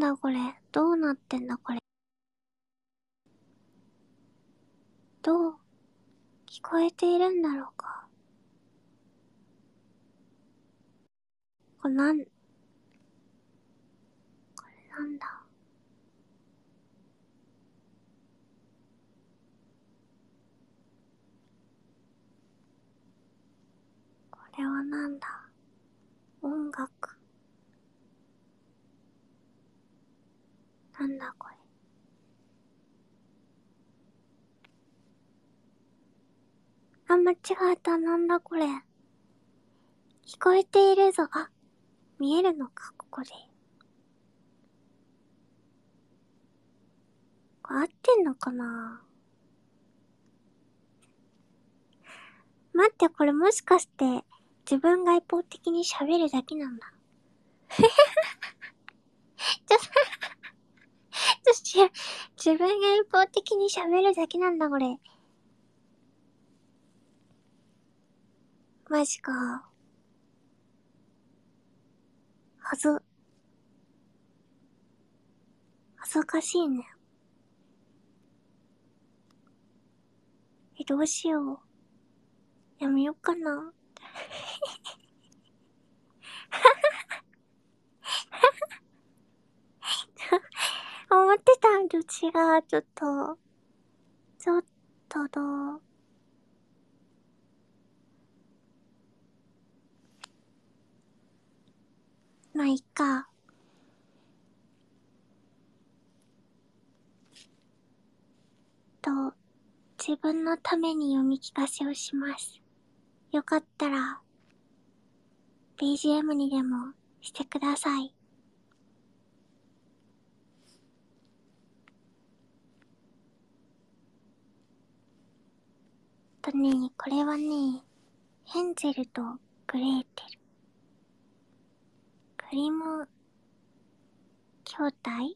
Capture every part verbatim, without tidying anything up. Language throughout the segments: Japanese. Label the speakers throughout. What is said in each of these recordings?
Speaker 1: だこれ。どうなってんだこれ。どう聞こえているんだろうか。これなん、これなんだ。これはなんだ。音楽。なんだこれ。あ、間違えた。なんだこれ。聞こえているぞ。あ、見えるのか、ここで。これ合ってんのかな。待って、これもしかして、自分が一方的に喋るだけなんだ。ちょ、ちょ、自分が一方的に喋るだけなんだ、これ。マジか。はず、恥ずかしいね。え、どうしよう。やめようかな。思ってたんと違う、ちょっと。ちょっとどう。まあ、いっか。と、自分のために読み聞かせをします。よかったら、ビージーエム にでもしてください。とね、これはね、ヘンゼルとグレーテル。グリム兄弟。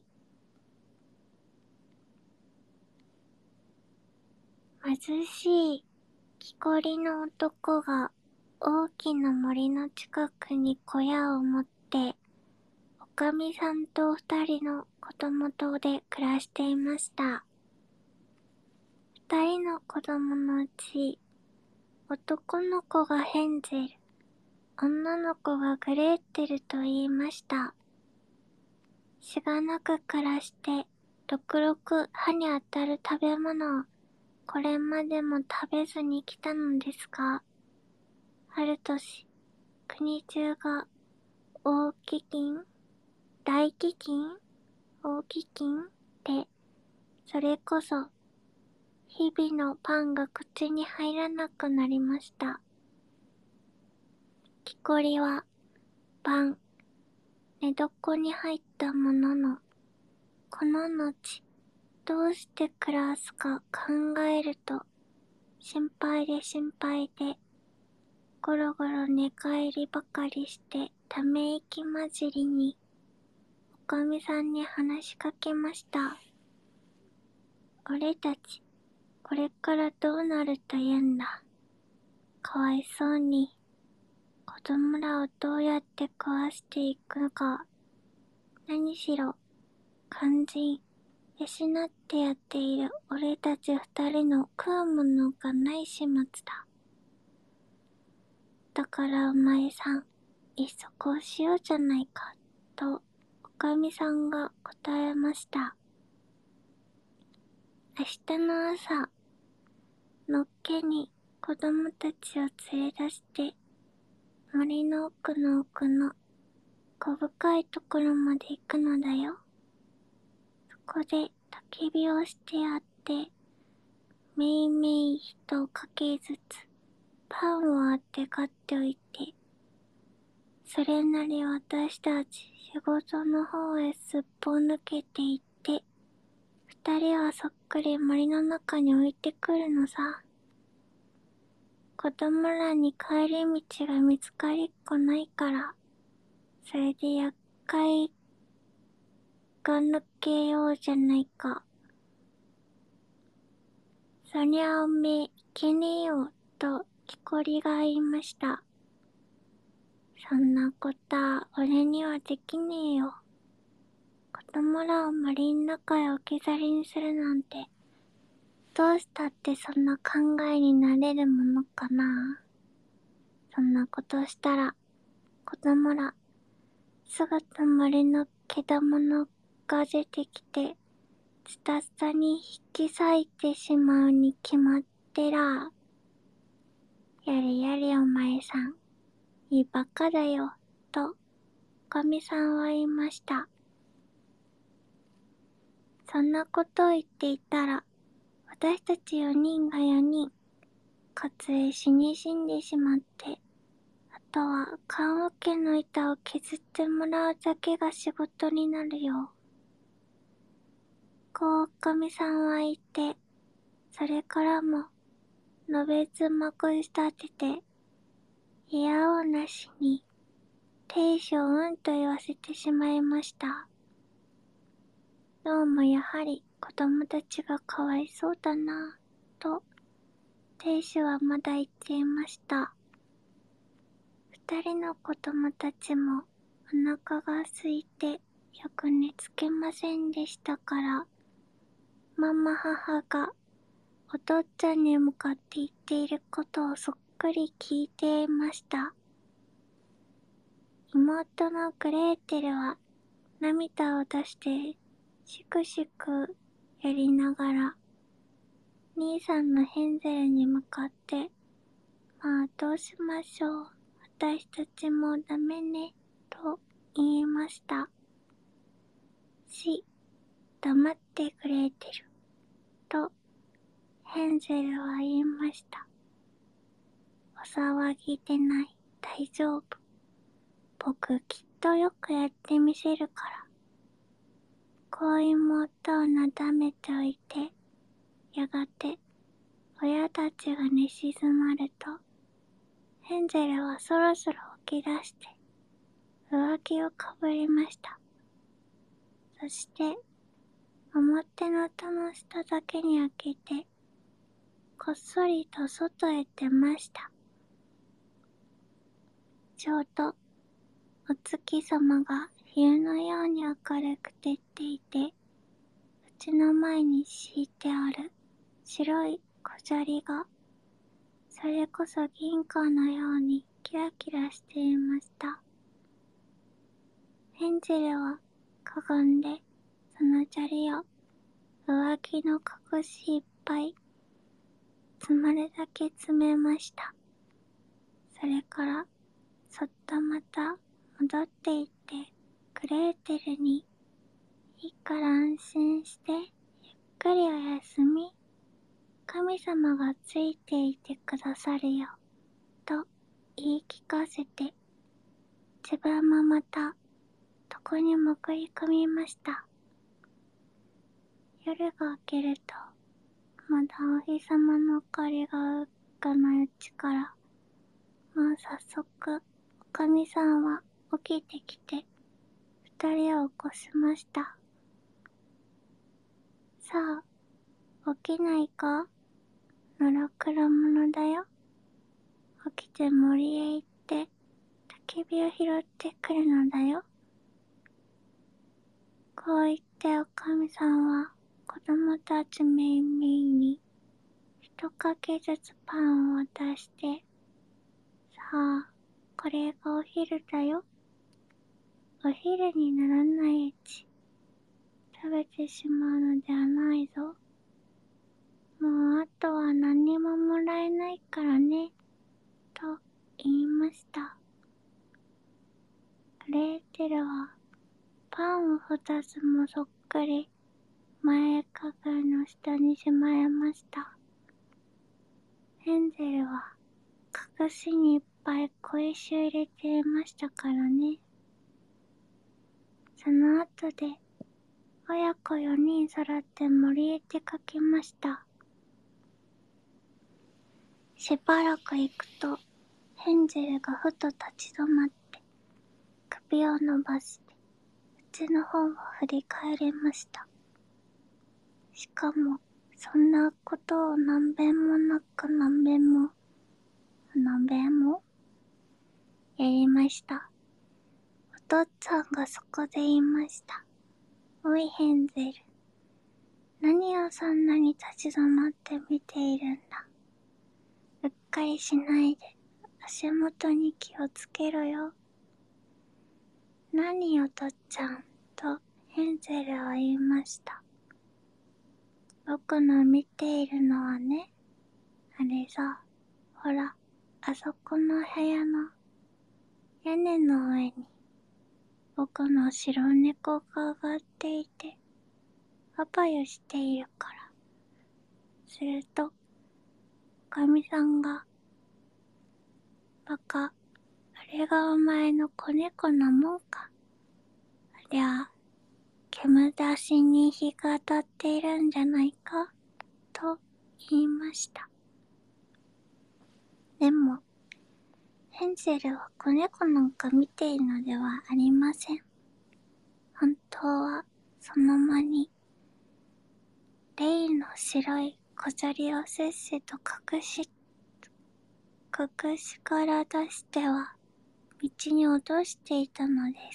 Speaker 1: 貧しい木こりの男が大きな森の近くに小屋を持って、おかみさんと二人の子供とで暮らしていました。二人の子供のうち、男の子がヘンゼル、女の子がグレーテルと言いました。しがなく暮らして、ろくろく歯に当たる食べ物をこれまでも食べずに来たのですが、ある年、国中が大飢饉、大飢饉、大飢饉で、それこそ、日々のパンが口に入らなくなりました。木こりは、晩、寝床に入ったものの、この後、どうして暮らすか考えると、心配で心配で、ゴロゴロ寝返りばかりして、ため息まじりに、おかみさんに話しかけました。俺たち、これからどうなると言うんだ。かわいそうに、子供らをどうやって食わしていくのか。何しろ、肝心、養ってやっている俺たち二人の食うものがない始末だ。だからお前さん、いっそこうしようじゃないか、と、おかみさんが答えました。明日の朝、のっけに子供たちを連れ出して、森の奥の奥の小深いところまで行くのだよ。そこで焚き火をしてやって、めいめい一かけずつ、パンをあって買っておいて、それなり私たち仕事の方へすっぽ抜けていって、二人はそっくり森の中に置いてくるのさ。子供らに帰り道が見つかりっこないから、それで厄介が抜けようじゃないか。そりゃおめえいけねえよ、と木こりが言いました。そんなことは俺にはできねえよ。子供らを森の中へ置き去りにするなんて、どうしたってそんな考えになれるものかな。そんなことしたら、子供ら、すぐと森の獣が出てきて、ズタズタに引き裂いてしまうに決まってら。やれやれお前さん、いいバカだよ、と、おかみさんは言いました。そんなことを言っていたら、私たちよにんがよにん、かつえ死に死んでしまって、あとは棺桶の板を削ってもらうだけが仕事になるよ。こうおかみさんは言って、それからも、のべつまくし立てて、いやおうなしに、亭主をうんと言わせてしまいました。どうもやはり子供たちがかわいそうだなぁ、と、亭主はまだ言っていました。二人の子供たちもお腹が空いてよく寝つけませんでしたから、ママ母がお父っちゃんに向かって言っていることをそっくり聞いていました。妹のグレーテルは涙を出してしくしくやりながら、兄さんのヘンゼルに向かって、まあどうしましょう、私たちもダメね、と言いました。し、黙ってグレーテル、とヘンゼルは言いました。お騒ぎでない、大丈夫。僕きっとよくやってみせるから。こう妹をなだめておいて、やがて親たちが寝静まると、ヘンゼルはそろそろ起き出して、上着をかぶりました。そして、表の戸の下だけに開けて、こっそりと外へ出ました。ちょうど、お月様が昼のように明るく照っていて、うちの前に敷いてある白い小砂利が、それこそ銀貨のようにキラキラしていました。ヘンゼルはかがんで、その砂利を上着の隠しいっぱい、詰まるだけ詰めました。それから、そっとまた戻っていって、グレーテルに、いいから安心して、ゆっくりお休み。神様がついていてくださるよ、と言い聞かせて、自分もまた、床に潜り込みました。夜が明けると、まだお日様の明かりがうっかないうちから、もう早速、おかみさんは起きてきて、二人を起こしました。さあ、起きないか？のろくろ者だよ。起きて森へ行って、焚き火を拾ってくるのだよ。こう言っておかみさんは、子供たちめいめいに、一かけずつパンを渡して、さあ、これがお昼だよ。お昼にならないうち、食べてしまうのではないぞ。もうあとは何ももらえないからね、と言いました。グレーテルはパンを二つもそっくり前かがの下にしまいました。ヘンゼルは隠しにいっぱい小石を入れていましたからね。その後で親子よにん揃って森へ出かけました。しばらく行くと、ヘンゼルがふと立ち止まって、首を伸ばして、うちの方を振り返りました。しかも、そんなことを何べんもなく何べんも、何べんも、やりました。お父っつぁんがそこで言いました。 おいヘンゼル、何をそんなに立ち止まって見ているんだ。うっかりしないで足元に気をつけろよ。何よとっちゃん、とヘンゼルは言いました。僕の見ているのはね、あれさ、ほら、あそこの部屋の屋根の上に僕の白猫が上がっていて、パパよしているから。すると、おかみさんが、バカ、あれがお前の子猫なもんか。ありゃ、煙出しに火が当たっているんじゃないか、と言いました。でも、ヘンゼルは子猫なんか見ているのではありません。本当は、その間に、レイの白い小鳥をせっせと隠し、隠しから出しては、道に落としていたのです。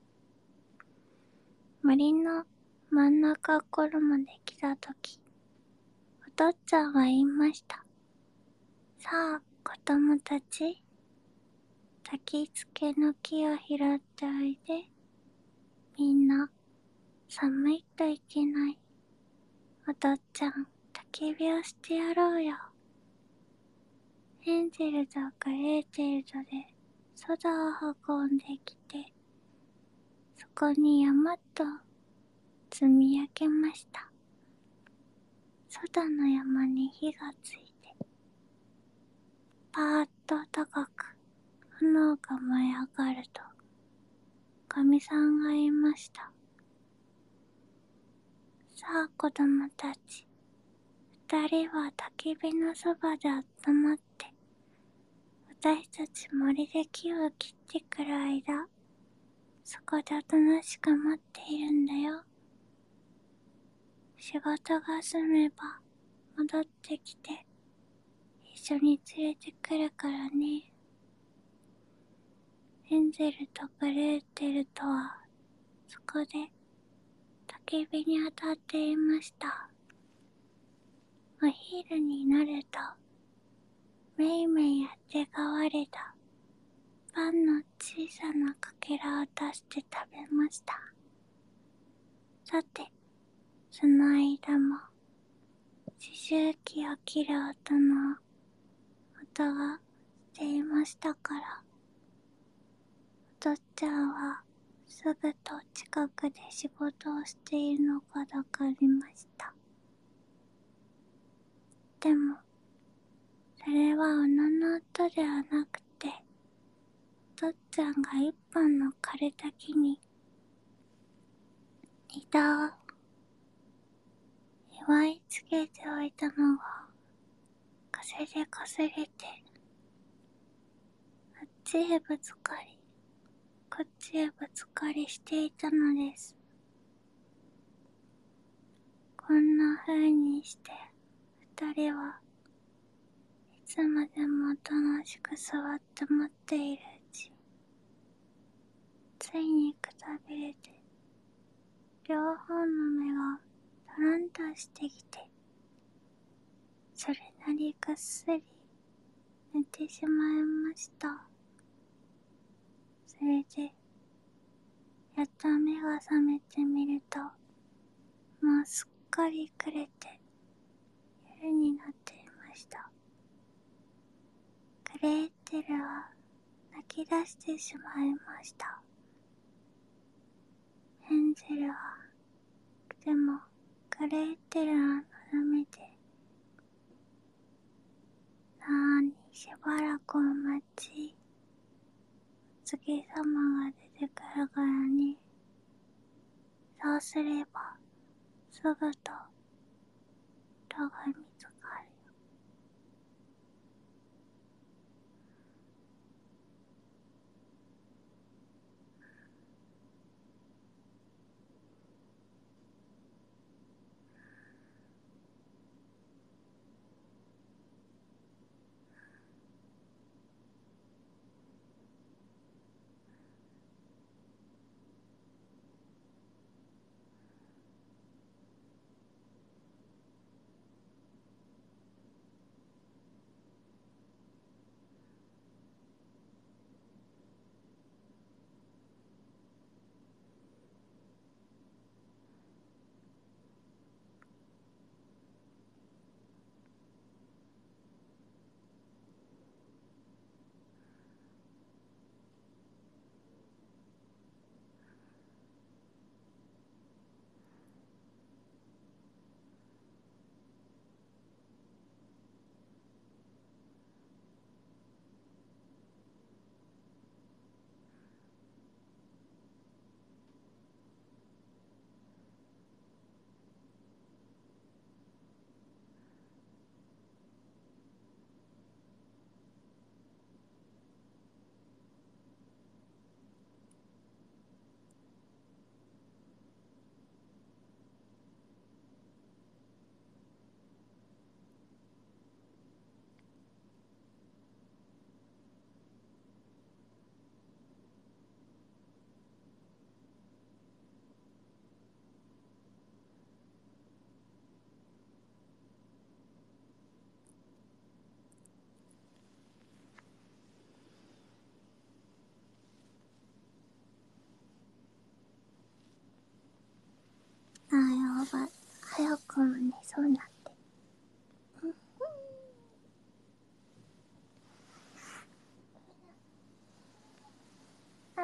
Speaker 1: 森の真ん中頃まで来たとき、お父っつぁんは言いました。さあ、子供たち、焚きつけの木を拾っておいで。みんな、寒いといけない。お父っつぁん、焚き火をしてやろうよ。ヘンゼルとグレーテルとで、ソダを運んできて、そこに山と積み上げました。ソダの山に火がついて、パーッと高く炎が燃え上がると、かみさんが言いました。さあ子供たち、二人は焚き火のそばで温まって、私たち森で木を切ってくる間、そこでおとなしく待っているんだよ。仕事が済めば戻ってきて一緒に連れてくるからね。ヘンゼルとグレーテルとはそこで焚き火に当たっていました。お昼になるとめいめいやってがわれたパンの小さなかけらを出して食べました。さて、その間も刺繍機を切る音の音がしていましたから、お父っちゃんはすぐと近くで仕事をしているのがわかりました。でも、それは斧の音ではなくて、お父っつぁんが一本の枯れた木に枝を祝いつけておいたのが風でこすれて、あっちへぶつかり、こっちへぶつかりしていたのです。こんな風にして二人はいつまでもおとなしく座って待っているうち、ついにくたびれて両方の目がトロンとしてきて、それなりぐっすり寝てしまいました。それでやっと目が覚めてみると、もうすっかり暮れて夜になっていました。グレーテルは泣き出してしまいました。ヘンゼルはでもグレーテルを眺めて、なーにしばらくお待ち、お月様が出てくるからね。そうすればすぐと戸が見つかるよ。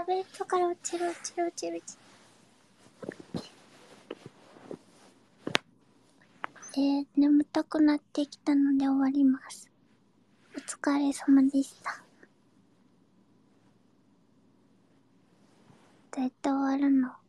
Speaker 1: ベッドから落ちる落ちる落ちる落ちる。えー、眠たくなってきたので終わります。お疲れ様でした。どうやって終わるの？